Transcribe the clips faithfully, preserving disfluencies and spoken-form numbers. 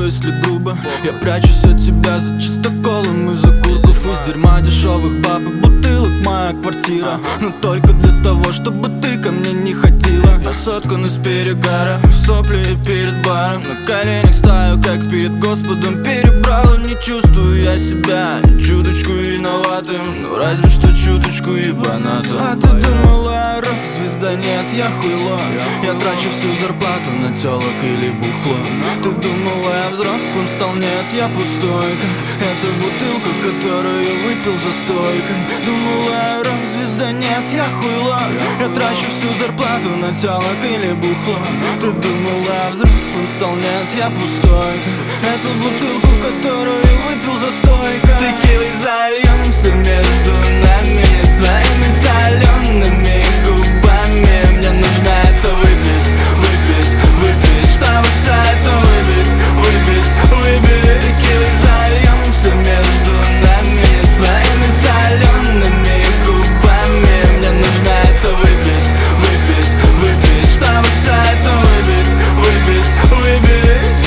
если грубо. Я прячусь от тебя за чистоколом и за курсов. Из дерьма дешевых баб и бутылок моя квартира. Но только для того, чтобы ты ко мне не ходила. Я соткан из перегара, сопли перед баром. На коленях стою, как перед Господом перебрал. И не чувствую я себя ни чуточку виноватым, ну разве что чуточку ебанатым. А ты думала, я рок-звезда? Нет, я хуйло. Я трачу всю зарплату на телок или бухло. Ты думала, я взрослым стал? Нет, я пустой, как эта бутылка, которую выпил за стойкой. Думала, я рок-звезда? Нет, я хуйло. Я трачу всю зарплату на телок или бухло. Ты думала, я взрослым стал? Нет, я пустой, как эта бутылка, которую выпил за стойкой. Текилой зальемся между нами с твоими солеными губами. Мне нужно это выпить, выпить, выпить, чтобы все это выпить, выпить, выпить. Текилой зальемся между нами с твоими солеными губами. Мне нужно это выпить, выпить, выпить, чтобы все это выпить, выпить, выпить.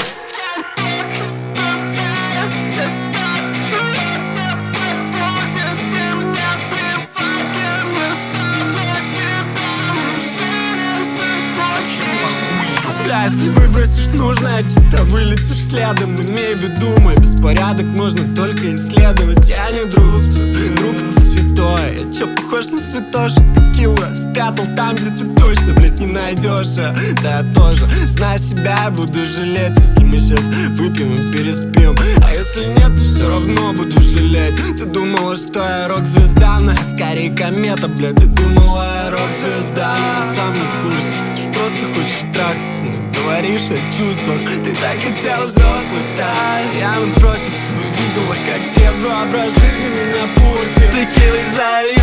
Если выбросишь нужное, что-то вылетишь следом. Имей в виду, мой беспорядок можно только исследовать. Я не друг, друг это святое. Я чё, похож на святоша? Текила спрятал там, где ты точно, блядь, не найдешь. Да я тоже, зная себя, я буду жалеть, если мы сейчас выпьем и переспим. А если нет, то все равно буду жалеть. Ты думала, что я рок-звезда, но я скорее комета, блядь. Ты думала, я рок-звезда, я сам не в курсе. Ты ж просто хочешь трахаться, но говоришь о чувствах. Ты так хотела взрослой стать. Я напротив, ты бы видела, как трезво образ жизни меня портит. Текилой залил